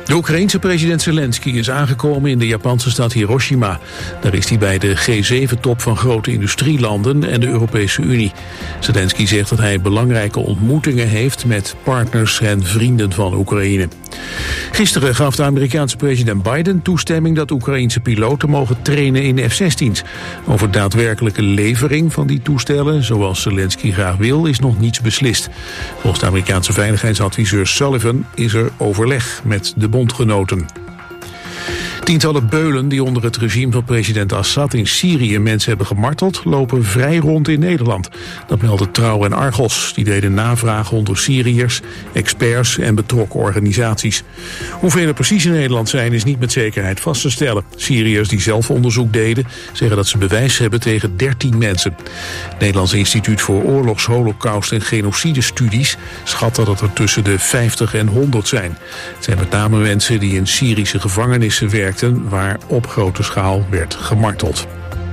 De Oekraïense president Zelensky is aangekomen in de Japanse stad Hiroshima. Daar is hij bij de G7-top van grote industrielanden en de Europese Unie. Zelensky zegt dat hij belangrijke ontmoetingen heeft met partners en vrienden van Oekraïne. Gisteren gaf de Amerikaanse president Biden toestemming dat Oekraïense piloten mogen trainen in F-16's. Over daadwerkelijke levering van die toestellen, zoals Zelensky graag wil, is nog niets beslist. Volgens de Amerikaanse veiligheidsadviseur Sullivan is er overleg met de bondgenoten. Tientallen beulen die onder het regime van president Assad in Syrië mensen hebben gemarteld, lopen vrij rond in Nederland. Dat melden Trouw en Argos. Die deden navragen onder Syriërs, experts en betrokken organisaties. Hoeveel er precies in Nederland zijn is niet met zekerheid vast te stellen. Syriërs die zelf onderzoek deden zeggen dat ze bewijs hebben tegen 13 mensen. Het Nederlands Instituut voor Oorlogs, Holocaust en Genocidestudies schat dat er tussen de 50 en 100 zijn. Het zijn met name mensen die in Syrische gevangenissen werken, waar op grote schaal werd gemarteld.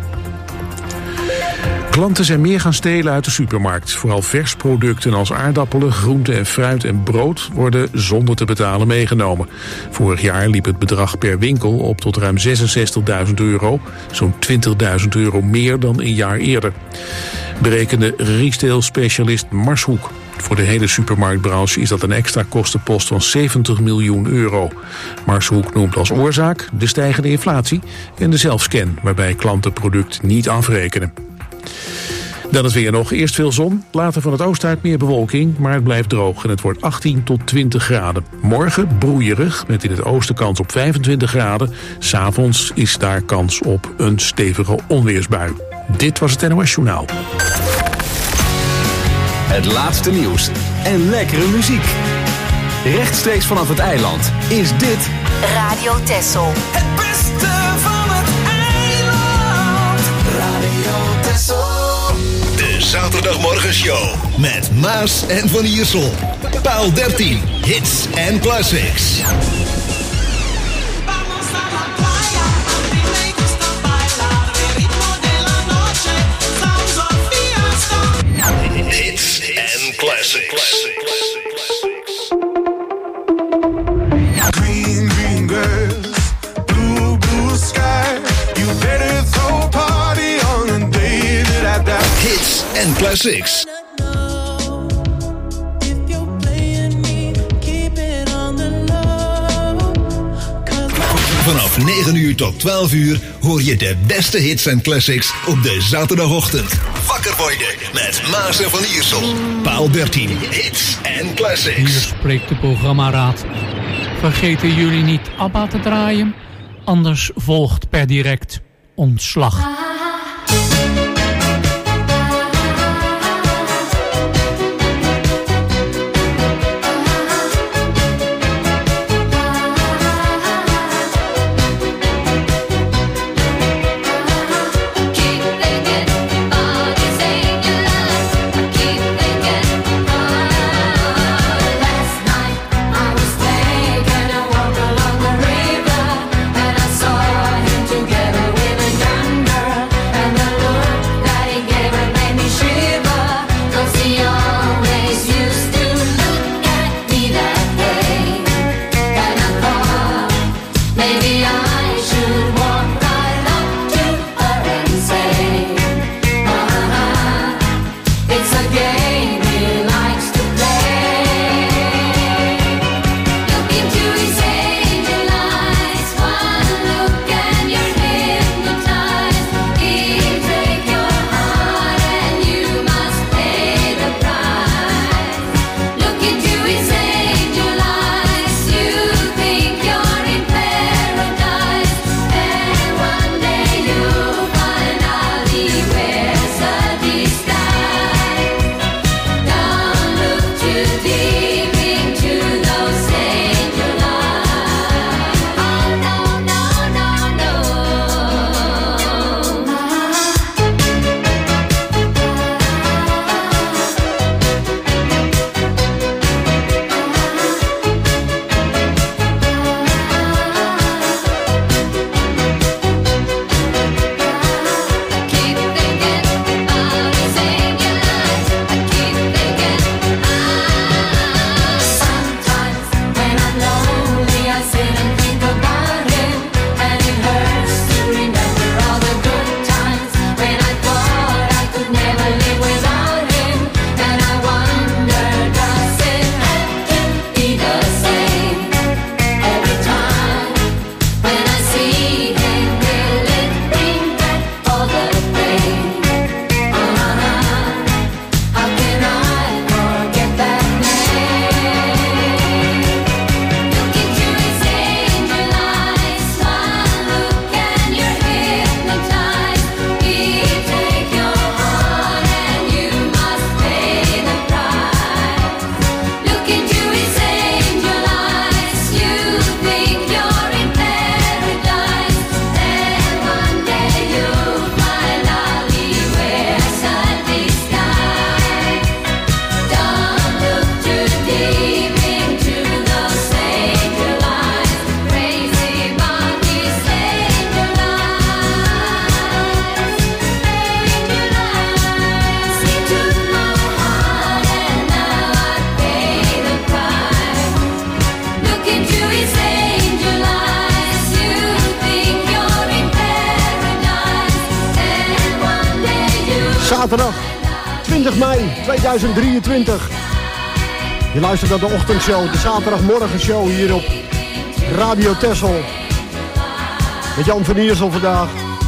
Klanten zijn meer gaan stelen uit de supermarkt. Vooral versproducten als aardappelen, groenten en fruit en brood worden zonder te betalen meegenomen. Vorig jaar liep het bedrag per winkel op tot ruim €66.000, zo'n €20.000 meer dan een jaar eerder. Berekende retail-specialist Marshoek. Voor de hele supermarktbranche is dat een extra kostenpost van €70 miljoen. Marshoek noemt als oorzaak de stijgende inflatie en de zelfscan, waarbij klanten het product niet afrekenen. Dan het weer nog. Eerst veel zon, later van het oosten uit meer bewolking, maar het blijft droog en het wordt 18 tot 20 graden. Morgen broeierig, met in het oosten kans op 25 graden. 'S Avonds is daar kans op een stevige onweersbui. Dit was het NOS Journaal. Het laatste nieuws en lekkere muziek. Rechtstreeks vanaf het eiland is dit Radio Texel. Het beste van het eiland. Radio Texel. De Zaterdagmorgenshow met Maas en Van Iersel. Paal 13, hits en classics. Hits en classics. Green, green grass, blue, blue sky. You better throw a party on the day that I die. Hits en classics. Vanaf 9 uur tot 12 uur hoor je de beste hits en classics op de zaterdagochtend. Wakker worden met Maas en Van Iersel. Paal 13, hits en classics. Hier spreekt de programmaraad. Vergeten jullie niet ABBA te draaien? Anders volgt per direct ontslag. Together with a younger zaterdag 20 mei 2023. Je luistert naar de ochtendshow, de zaterdagmorgenshow hier op Radio Texel. Met Jan van Iersel vandaag.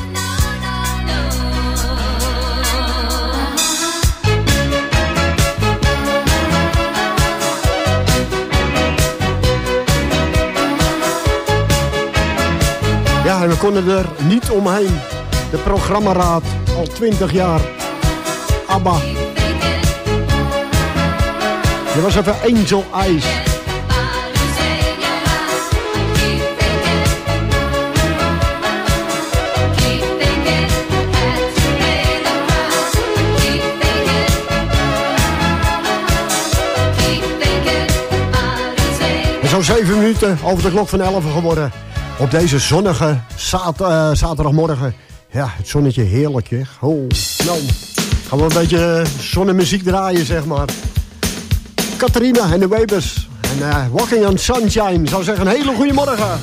Ja, en we konden er niet omheen. De programmaraad, al 20 jaar. ABBA. Je was even Angel Eyes. En zo'n 7 minuten over de klok van 11 geworden. Op deze zonnige zaterdagmorgen. Ja, het zonnetje heerlijk, hè. Oh, nou, gaan we een beetje zonnemuziek draaien, zeg maar. Catharina en de Webers. En Walking on Sunshine. Ik zou zeggen, een hele goede morgen.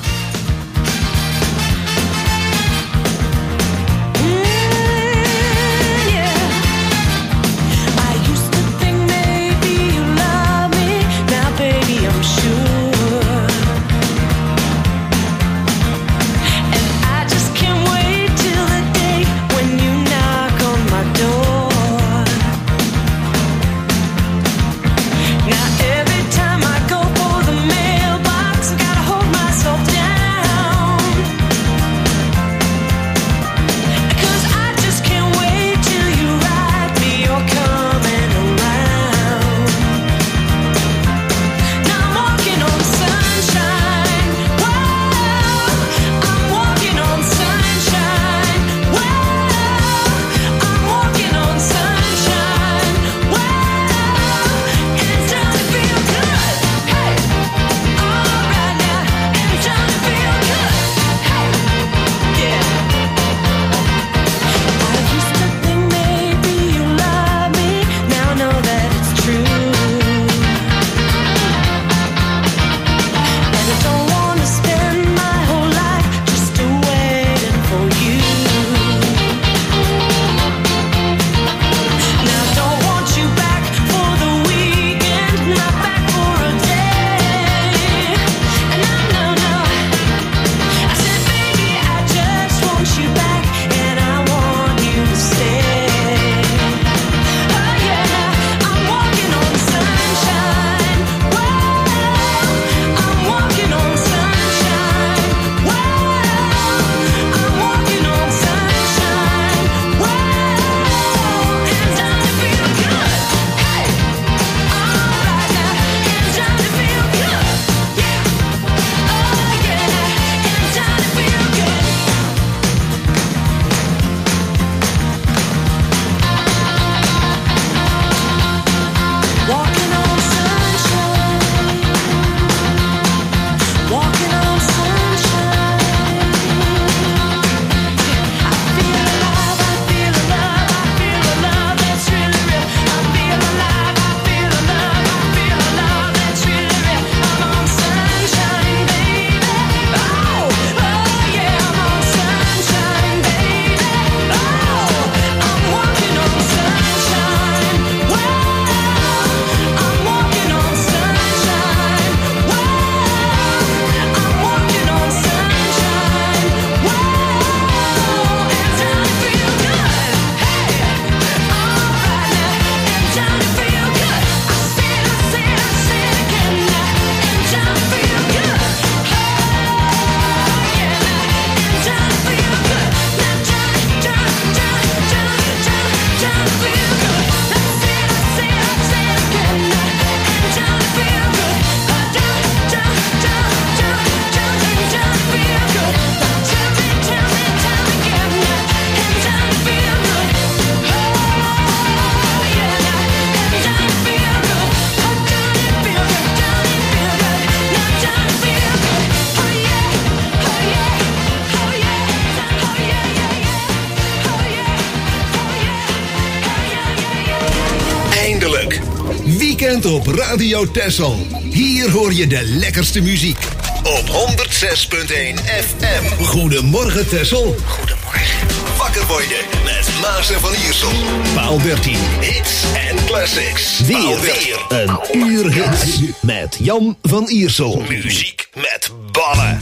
Weekend op Radio Texel. Hier hoor je de lekkerste muziek. op 106.1 FM. Goedemorgen Texel. Goedemorgen. Wakker worden met Maas en Van Iersel. Paal 13, hits en classics. Weer een uur hits met Jan van Iersel. Muziek met ballen.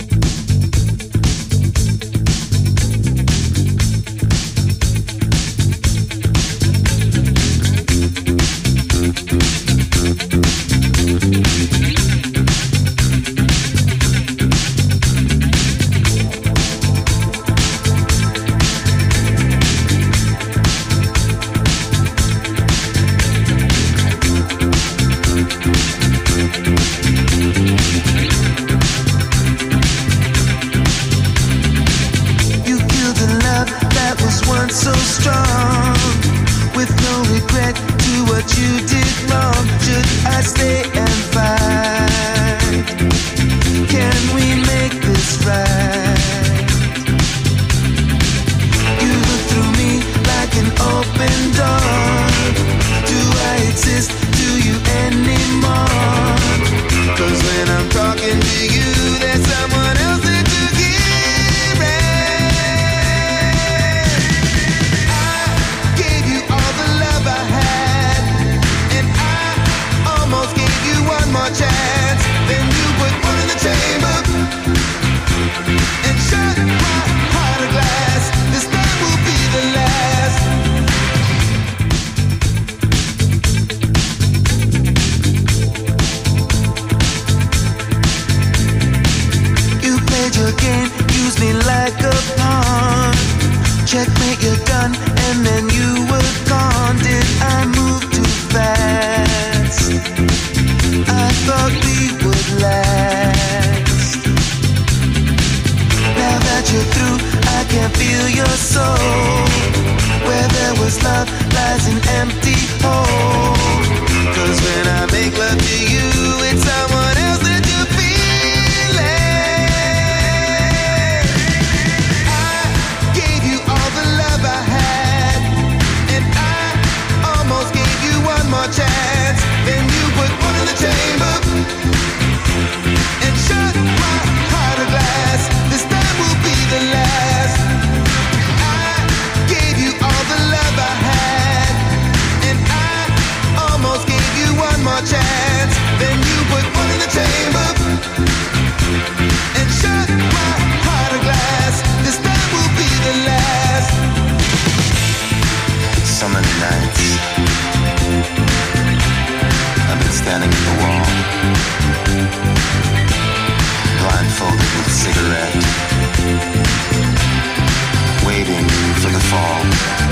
So strong, with no regret to what you did wrong. Should I stay and fight? Can we make this right? You look through me like an open door. Do I exist to you anymore? 'Cause when I'm talking to you, there's someone else that you give. More chance, then you put one in the chamber and shut my heart of glass. This time will be the last. You played your game, used me like a pawn. Checkmate, you're done, and then you were gone. Did I move too fast? I thought we would last. Now that you're through, I can feel your soul. Where there was love lies an empty hole. 'Cause when I make love to you, it's someone else that you're feeling. I gave you all the love I had, and I almost gave you one more chance. Then you put one in the chamber and shut my heart of glass. This time will be the last. I gave you all the love I had, and I almost gave you one more chance. Then you put one in the chamber and shut my heart of glass. This time will be the last. Summer nights, I've been standing at the wall, blindfolded with a cigarette, waiting for the fall.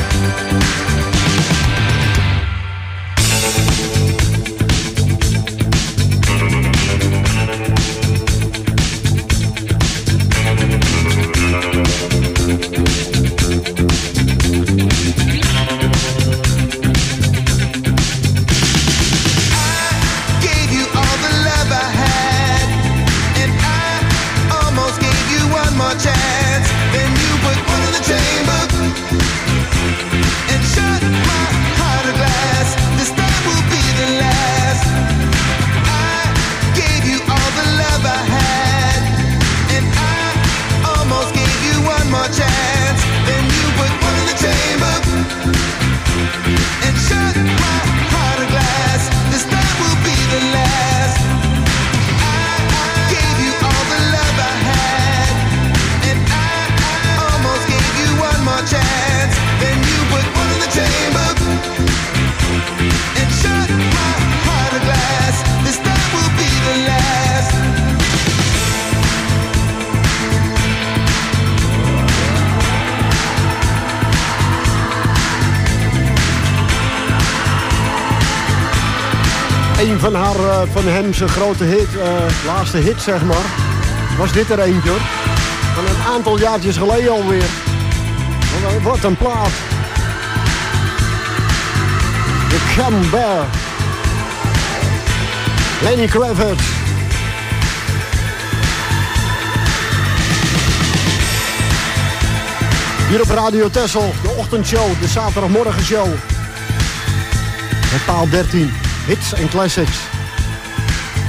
Chance, then you put one in the chamber and shut my heart of glass. This time will be the last. I gave you all the love I had, and I almost gave you one more chance. Then you put one in the chamber and shut my heart of glass. This time will be the last. I gave you all the love I had, and I almost gave you one more chance. Then you put one in the chamber and shut my heart of glass. This time will be the last. Een van hem zijn grote hit, laatste hit zeg maar, was dit er eentje hoor. Van een aantal jaartjes geleden alweer. Wat een plaat. The Come Bear. Lenny Kravitz. Hier op Radio Texel, de ochtendshow, de zaterdagmorgenshow. Met paal 13, hits en classics.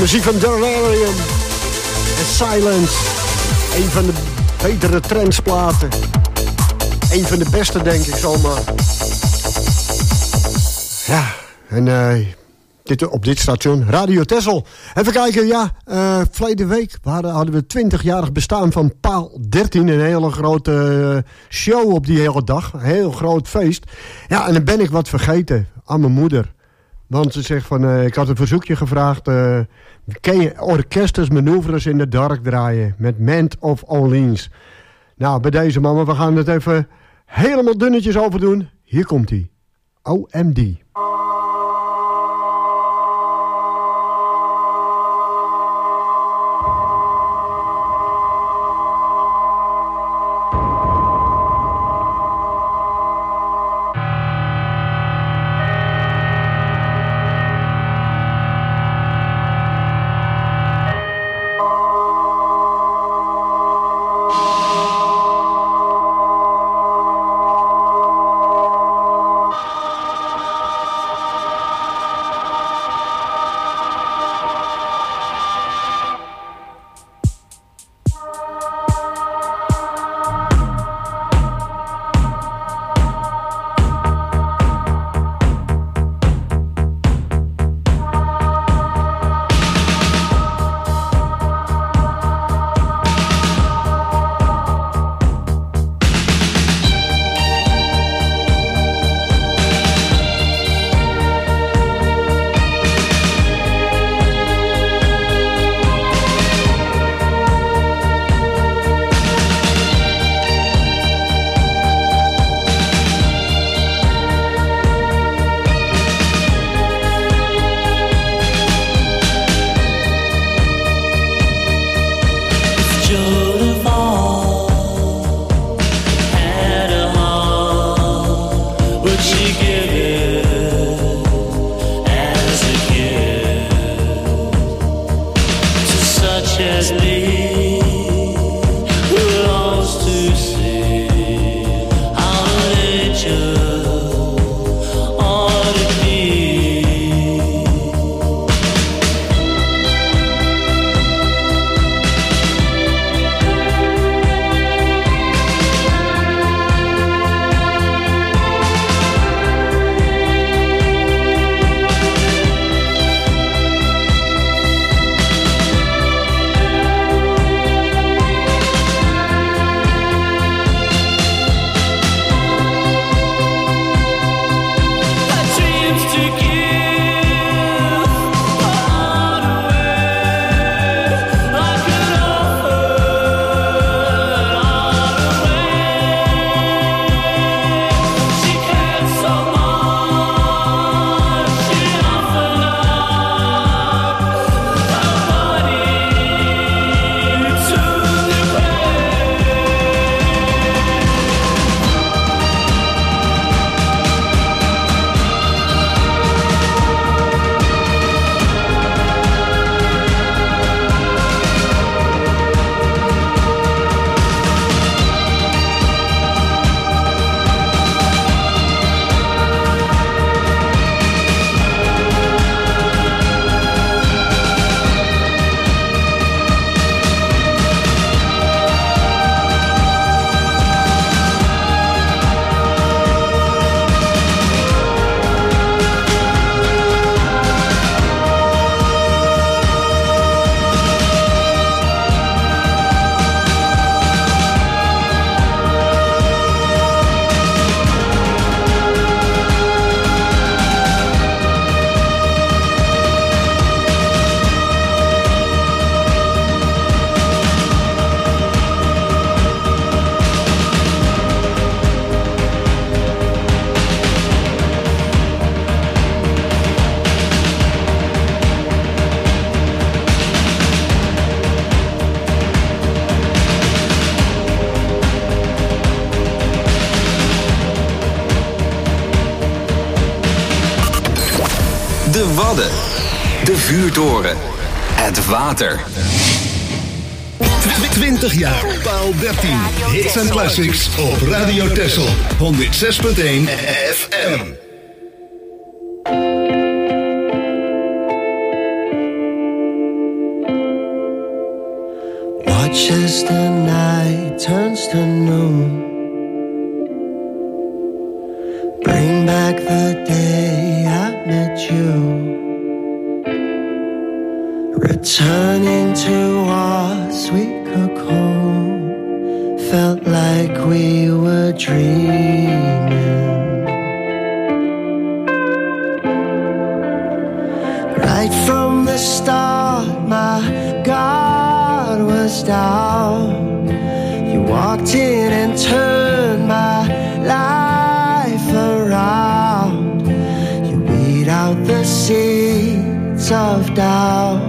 muziek van Delirium en Silence. Een van de betere trendsplaten. Een van de beste, denk ik zomaar. Ja, en op dit station, Radio Texel. Even kijken, ja, verleden week hadden we 20-jarig bestaan van Paal 13. Een hele grote show op die hele dag. Een heel groot feest. Ja, en dan ben ik wat vergeten aan mijn moeder. Want ze zegt van, ik had een verzoekje gevraagd. Ken je Orchesters Manoeuvres in the Dark draaien? Met Mand of Orleans. Nou, bij deze mama, we gaan het even helemaal dunnetjes over doen. Hier komt hij. OMD. De Wadden. De Vuurtoren. Het water. 20 jaar. Paal 13. Hits en classics op Radio Texel. 106.1 FM. Watch as the night turns to noon. Bring back the day I met you. Returning to our sweet cocoon. Felt like we were dreaming. Right from the start, my guard was down. You walked in and turned my life around. You weed out the seeds of doubt.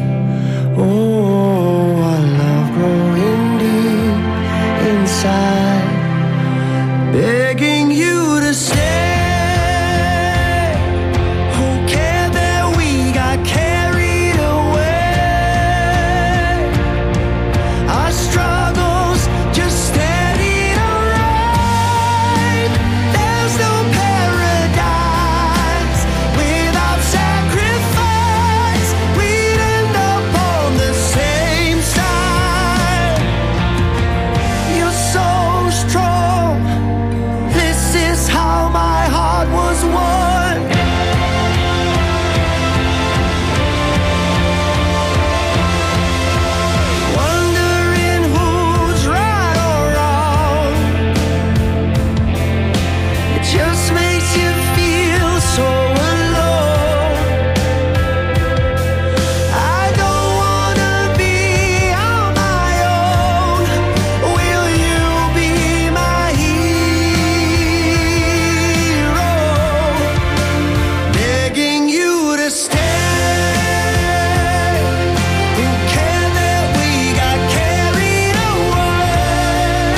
Oh, our love growing deep inside, begging you to stay. Who cared that we got carried away? Our struggles just steadied our rain. There's no paradise without sacrifice. We'd end up on the same side. You're so strong. This is how my heart was won. Wondering who's right or wrong. It just makes you feel so alone. I don't wanna be on my own. Will you be my hero? Begging you to stay. Who cared that we got carried away?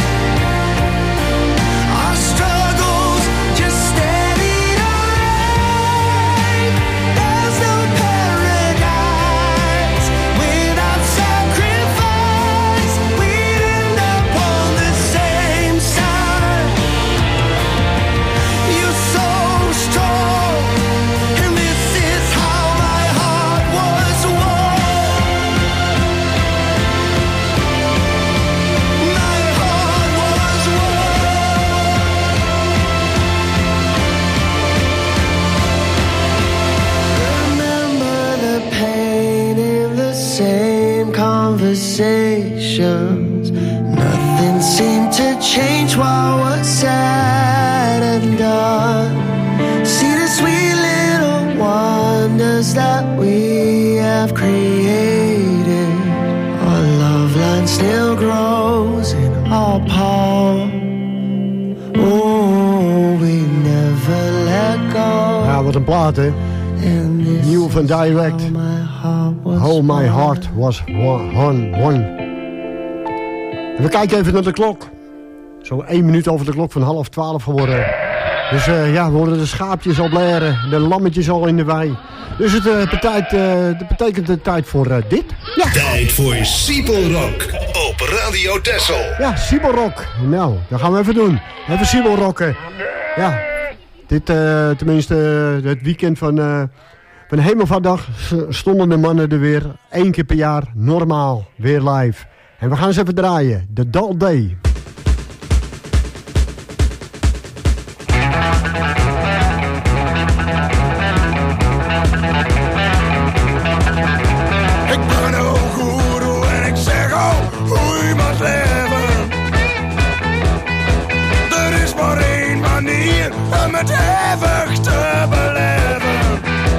Our struggles just steadied our rain. There's no paradise without sacrifice. We'd end up on the same side. You're so strong, and this is how my heart was won. My heart was won. Remember the pain in the same conversations. Nothing seemed to change while we're said and done. See the sweet little wonders that we have created. Our love line still grows in our palm. Oh, we never let go. Ja, wat een plaat, hè. And this Nieuw van Direct. is how my heart was Oh, my won. heart was one. En we kijken even naar de klok. Zo 1 minuut over de klok van 11:30 geworden. Dus ja, we horen de schaapjes al blaren, de lammetjes al in de wei. Dus het betekent de tijd voor dit. Ja, Tijd voor Siebelrock op Radio Texel. ja, Siebelrock. Nou, dat gaan we even doen. Even Siebelrocken. Ja, dit tenminste het weekend van Hemelvaartdag stonden de mannen er weer 1 keer per jaar normaal weer live. En we gaan eens even draaien. The Dull Day. Ik ben een goeroe en ik zeg hoe je moet leven. Er is maar één manier om het eeuwig te beleven.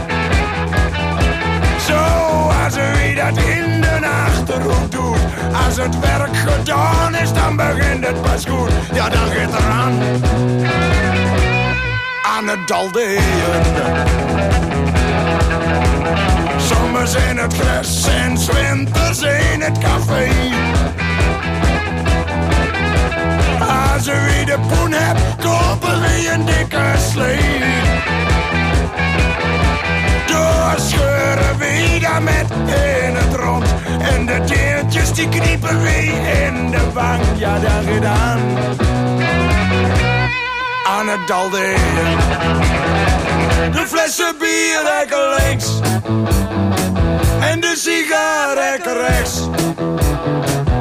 Zoals wie dat in de Achterhoek doet. Als het werk gedaan is, dan begint het pas goed. Ja, dan gaat er aan het daldeën. Zomers in het gras en 's winters in het café. Als wie de poen hebt, kopen we een dikke slee. Doorscheuren we daar met in het rond. En de deeltjes die kniepen we in de wang. Ja, daar gedaan. Aan het daldeën. De flessen bier rekken links. En de sigaar rekken rechts.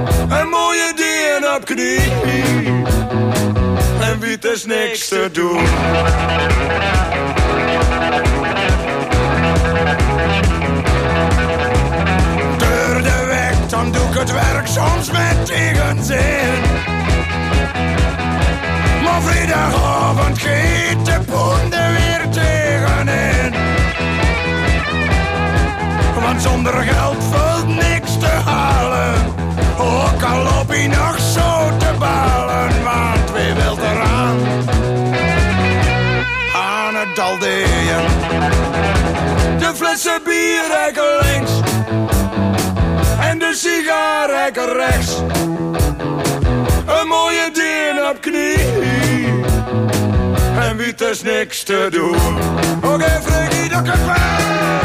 op knie. En wie is niks te doen. Door de weg, dan doe ik het werk soms met tegenzin. Maar vrijdagavond giet de poende weer tegenin. Want zonder geld valt niks te halen. Ook al loop je nog zo te balen. Want wie wil eraan? Aan het daldeën. De flessen bier rijken links. En de sigaar rijken rechts. Een mooie ding op knie. En wie is niks te doen. Oké, Freddy, dat kan wel.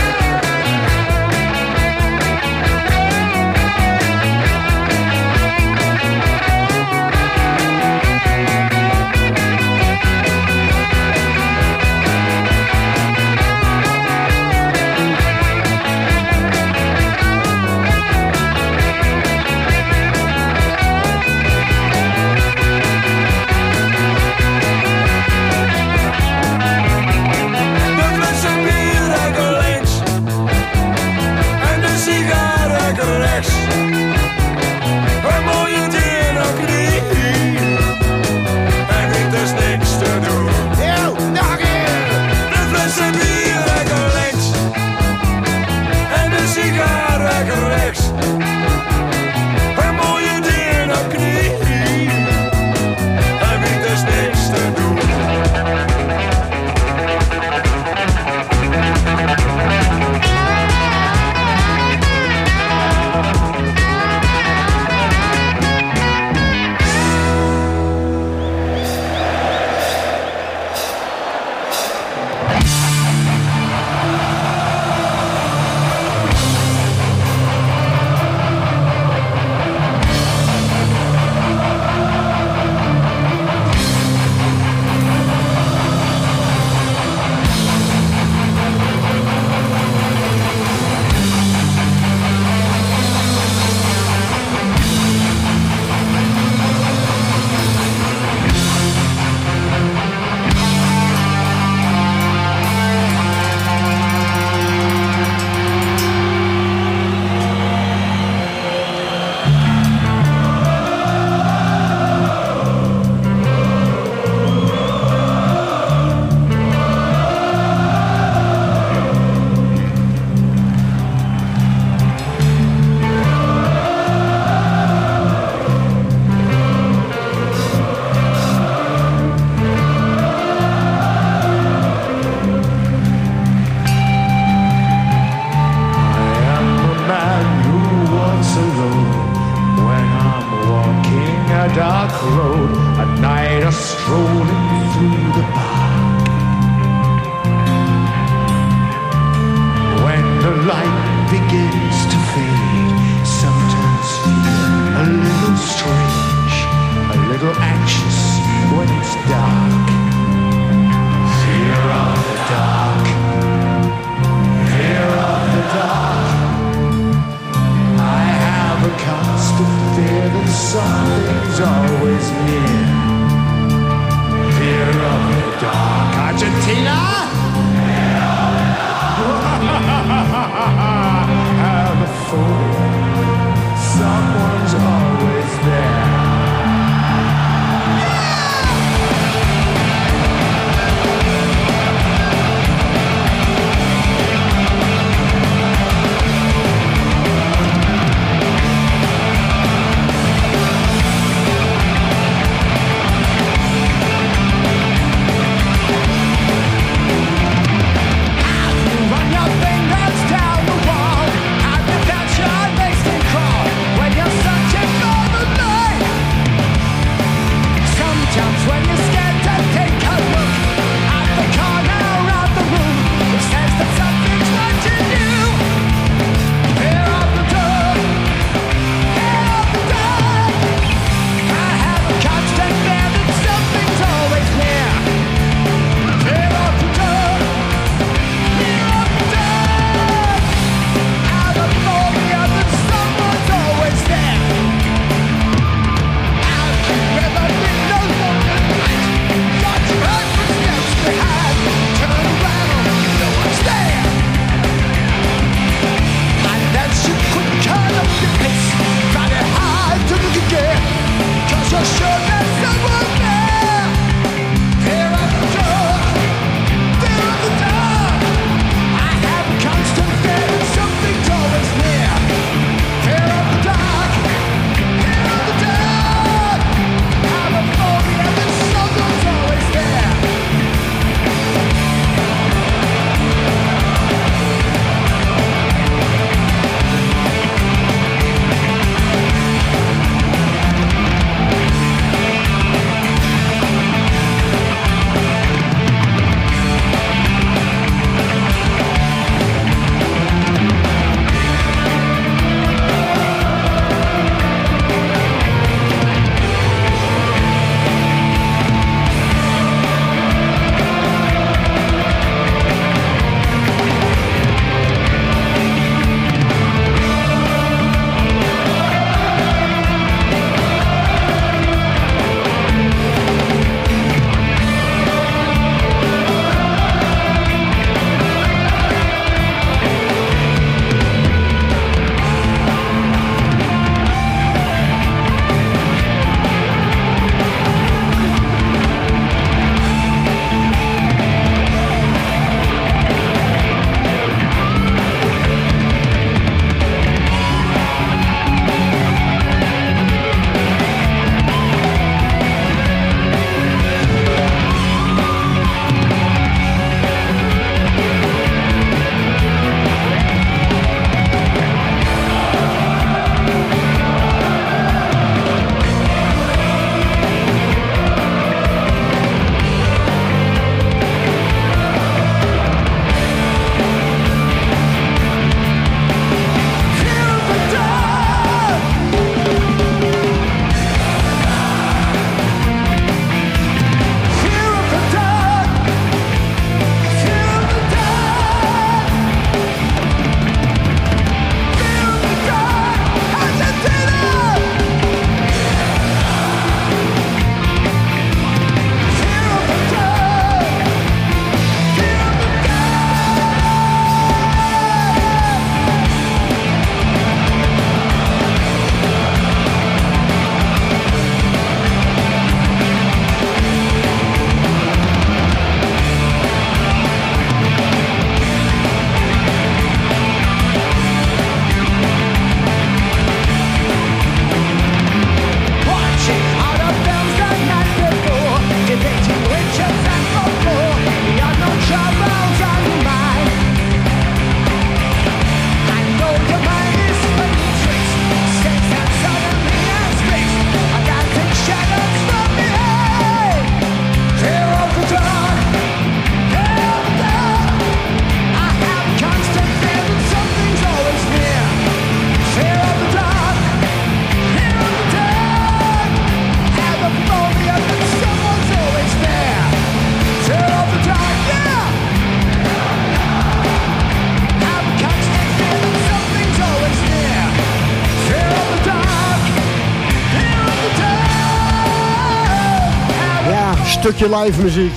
stukje live muziek.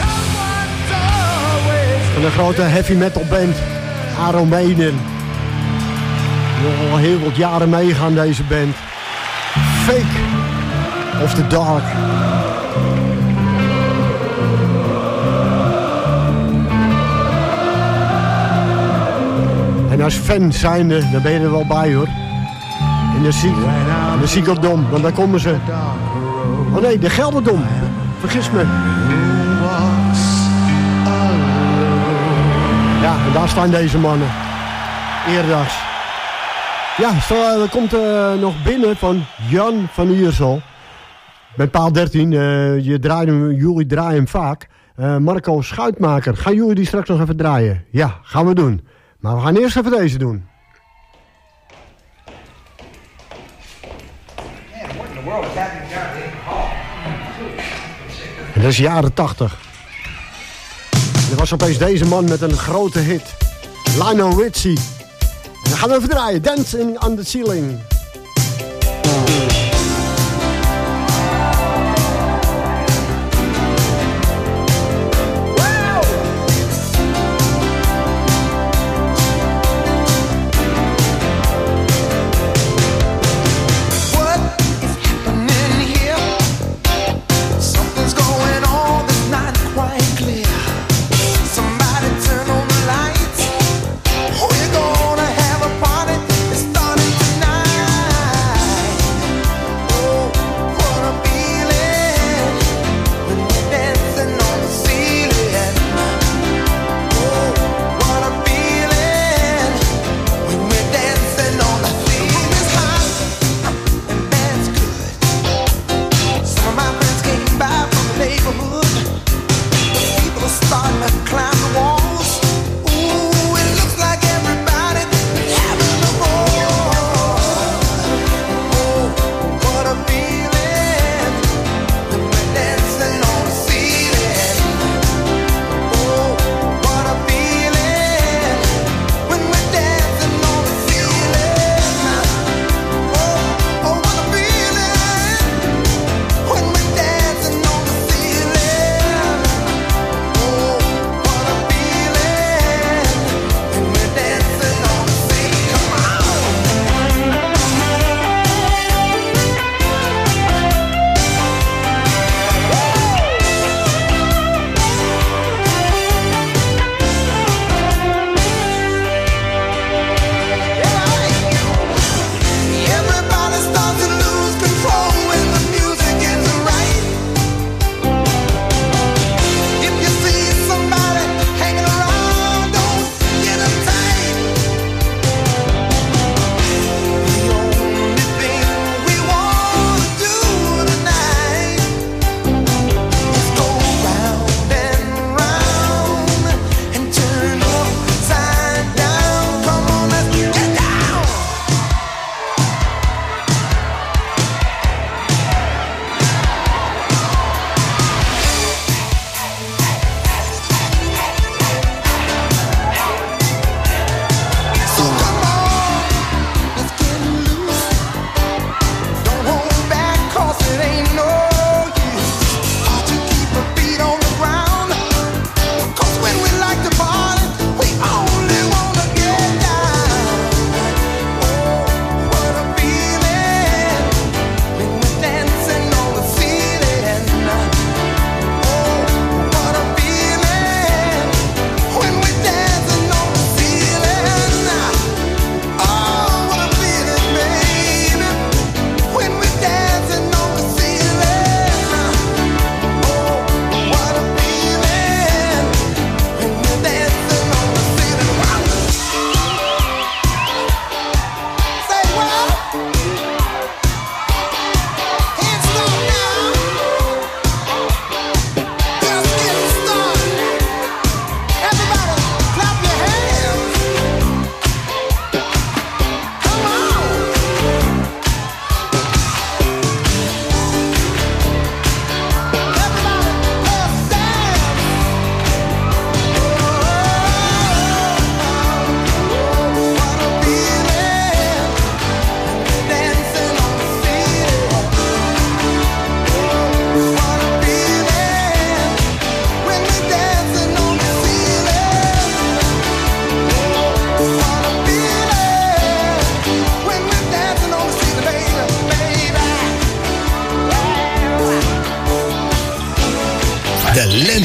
Van een grote heavy metal band. Iron Maiden. Nog al heel wat jaren meegaan deze band. Fake of the Dark. En als fan zijnde, daar ben je er wel bij hoor. In de Ziegeldom, want daar komen ze. Oh nee, de Gelderdom. Vergis me. Ja, en daar staan deze mannen. Eerdags. Ja, er komt nog binnen van Jan van Iersel. Met paal 13, jullie draaien hem vaak. Marco Schuitmaker. Gaan jullie die straks nog even draaien? Ja, gaan we doen. Maar we gaan eerst even deze doen. En dat is jaren 80. Er was opeens deze man met een grote hit. Lionel Richie. En dan gaan we even draaien. Dancing on the Ceiling. We're gonna have a party. It's starting tonight.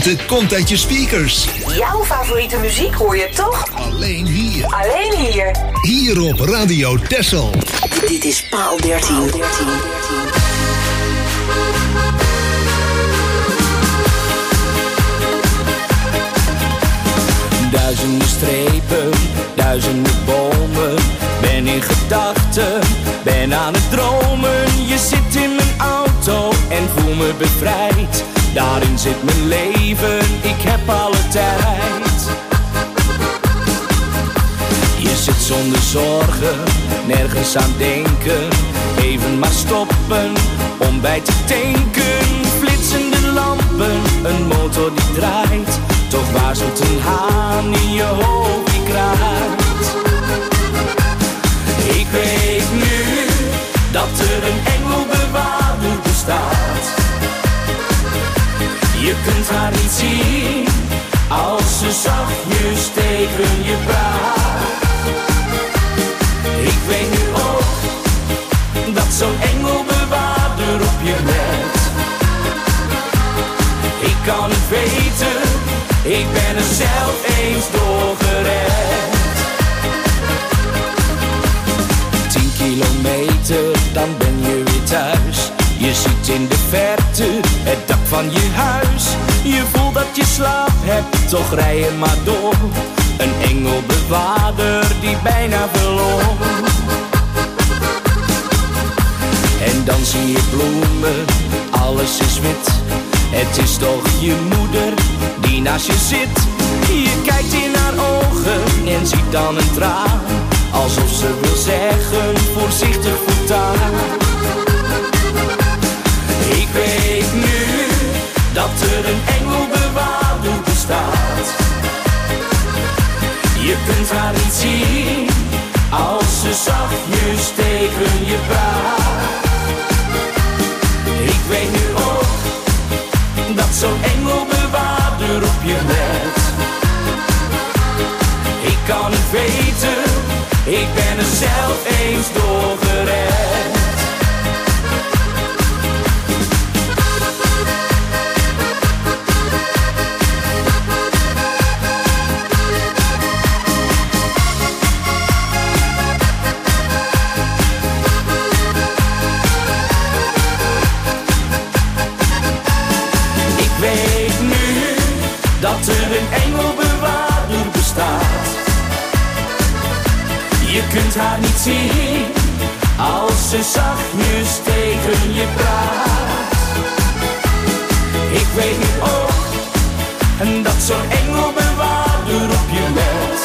beste komt uit je speakers. Jouw favoriete muziek hoor je toch? Alleen hier. Alleen hier. Hier op Radio Texel. Dit is Paal 13. Duizenden strepen, duizenden bomen. Ben in gedachten, ben aan het dromen. Je zit in mijn auto en voel me bevrijd. Daarin zit mijn leven, ik heb alle tijd. Je zit zonder zorgen, nergens aan denken. Even maar stoppen, om bij te tanken. Flitsende lampen, een motor die draait. Toch waarschuwt een haan in je hoofd die kraait. Ik weet nu dat er een engelbewaarder bestaat. Je kunt haar niet zien als ze zachtjes tegen je praat. Ik weet nu ook dat zo'n engelbewaarder op je let. Ik kan het weten, ik ben er zelf eens door gered. 10 kilometer, dan ben je weer thuis. Je ziet in de verte het dak van je huis. Je voelt dat je slaap hebt, toch rij je maar door. Een engelbewaarder die bijna verloor. En dan zie je bloemen, alles is wit. Het is toch je moeder die naast je zit. Je kijkt in haar ogen en ziet dan een traan. Alsof ze wil zeggen, voorzichtig voortaan. Ik weet nu dat er een engelbewaarder bestaat. Je kunt haar niet zien als ze zachtjes tegen je praat. Ik weet nu ook dat zo'n engelbewaarder op je let. Ik kan het weten, ik ben er zelf eens door gered. Dat er een engelbewaarder bestaat. Je kunt haar niet zien als ze zachtjes tegen je praat. Ik weet nu ook dat zo'n engelbewaarder op je let.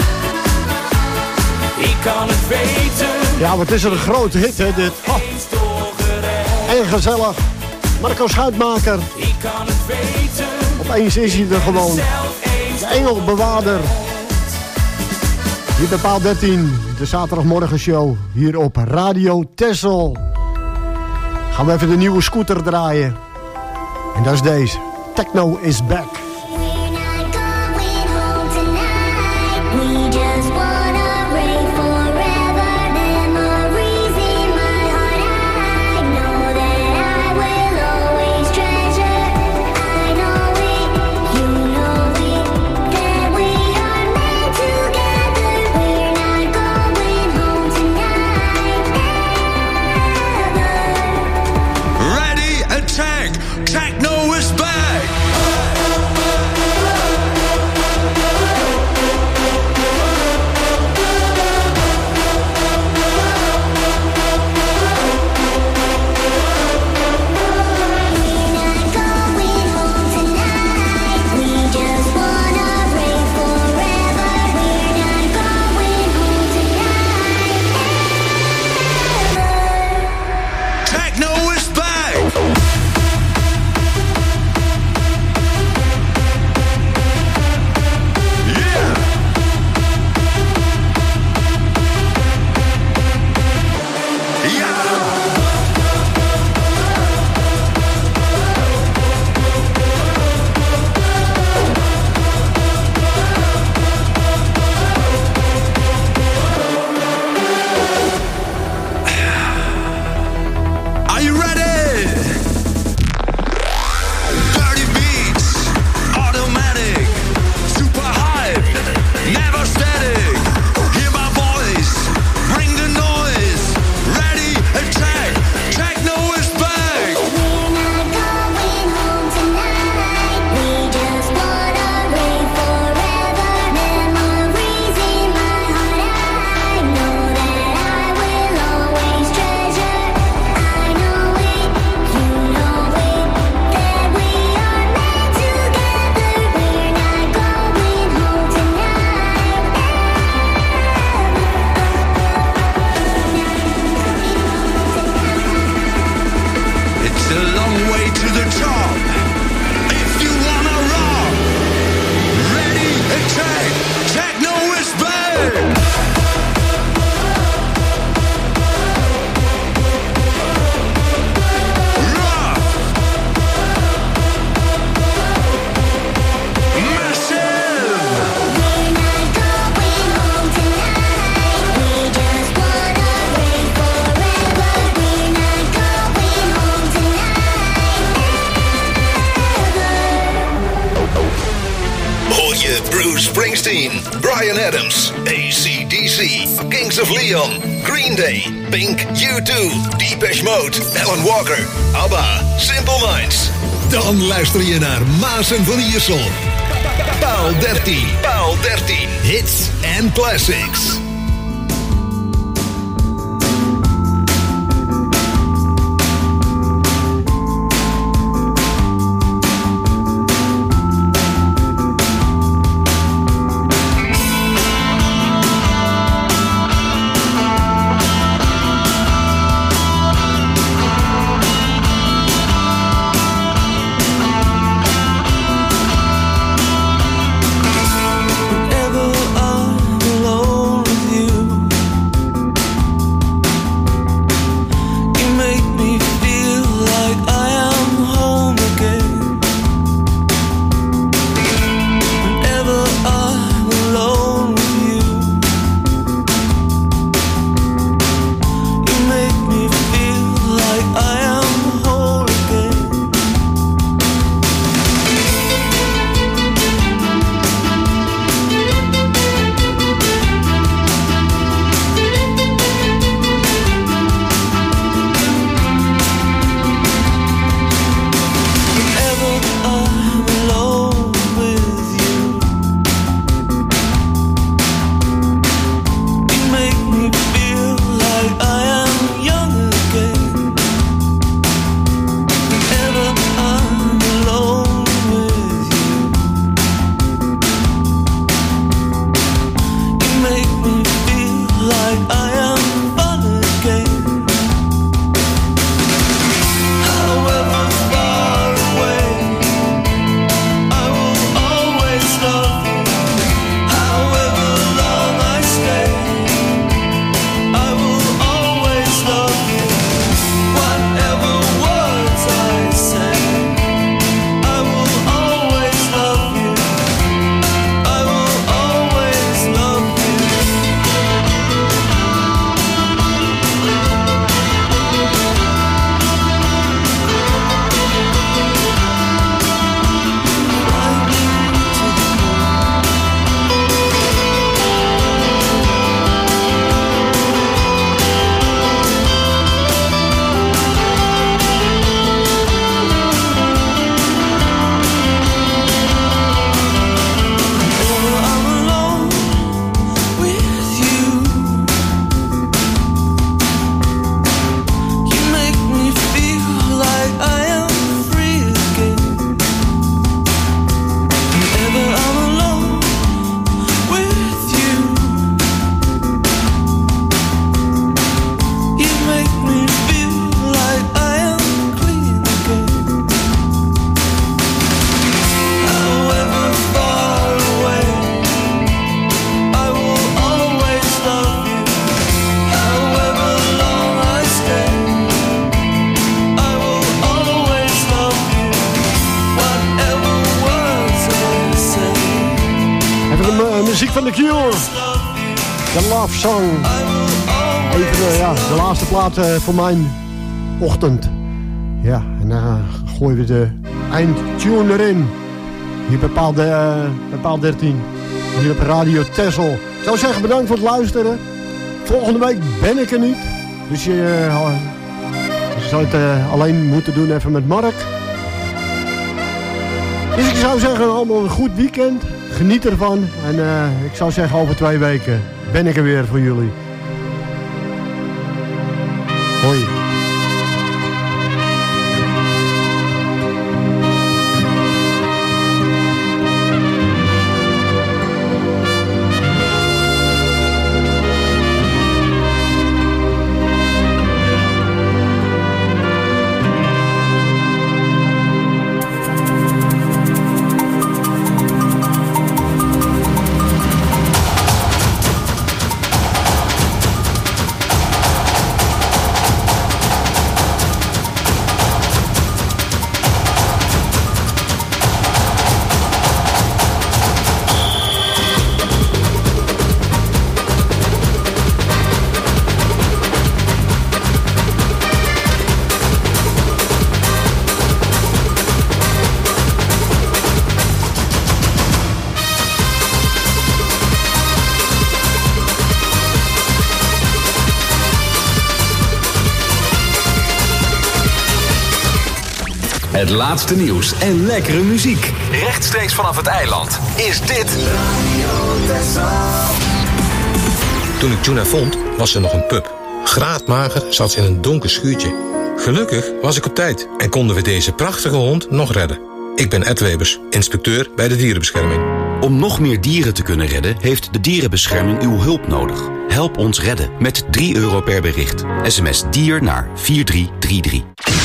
Ik kan het weten. Ja, wat is er een grote hit, hè, dit. Oh. En gezellig. Marco Schuitmaker. Ik kan het weten. Opeens is hij er gewoon. De engelbewaarder. Hier bij Paal 13, de zaterdagmorgenshow. Hier op Radio Texel. Gaan we even de nieuwe scooter draaien. En dat is deze. Techno is back. Techno is back! the long way to the top. If you wanna rock, ready, attack, techno is back. Bruce Springsteen, Bryan Adams, AC/DC, Kings of Leon, Green Day, Pink, U2, Depeche Mode, Alan Walker, ABBA, Simple Minds. Dan luister je naar Maarten van Iersel. Paal 13. Paal 13. Hits and Classics. Muziek van The Cure. The Love Song. Even de laatste plaat voor mijn ochtend. Ja, en dan gooien we de eindtune erin. Hier bij paal 13. Hier op Radio Texel. Ik zou zeggen bedankt voor het luisteren. Volgende week ben ik er niet. Dus je zou het alleen moeten doen even met Mark. Dus ik zou zeggen allemaal een goed weekend. Geniet ervan. En ik zou zeggen over 2 weken ben ik er weer voor jullie. Hoi. Het laatste nieuws en lekkere muziek. Rechtstreeks vanaf het eiland is dit... Toen ik Juna vond, was ze nog een pup. Graadmager zat ze in een donker schuurtje. Gelukkig was ik op tijd en konden we deze prachtige hond nog redden. Ik ben Ed Webers, inspecteur bij de dierenbescherming. Om nog meer dieren te kunnen redden, heeft de dierenbescherming uw hulp nodig. Help ons redden met €3 per bericht. SMS dier naar 4333.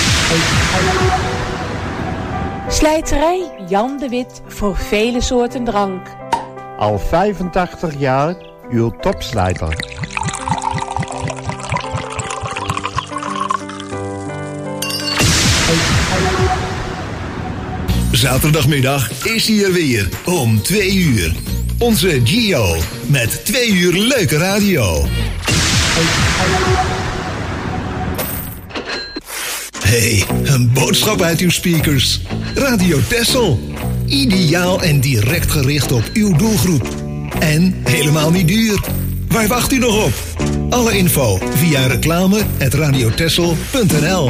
Slijterij Jan de Wit voor vele soorten drank. Al 85 jaar uw topslijter. Zaterdagmiddag is hij er weer om 2 uur. Onze Gio met 2 uur leuke radio. Hey, een boodschap uit uw speakers. Radio Texel. Ideaal en direct gericht op uw doelgroep. En helemaal niet duur. Waar wacht u nog op? Alle info via reclame@radiotexel.nl.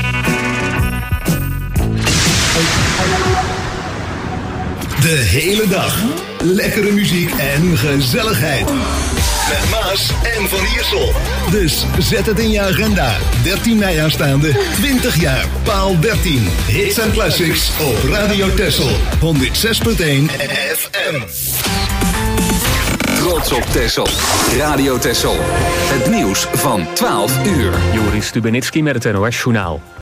De hele dag. Lekkere muziek en gezelligheid. Met Maas en Van Iersel. Dus zet het in je agenda. 13 mei aanstaande. 20 jaar. Paal 13. Hits en classics op Radio Texel. 106.1 FM. Trots op Texel. Radio Texel. Het nieuws van 12 uur. Joris Stubenitski met het NOS Journaal.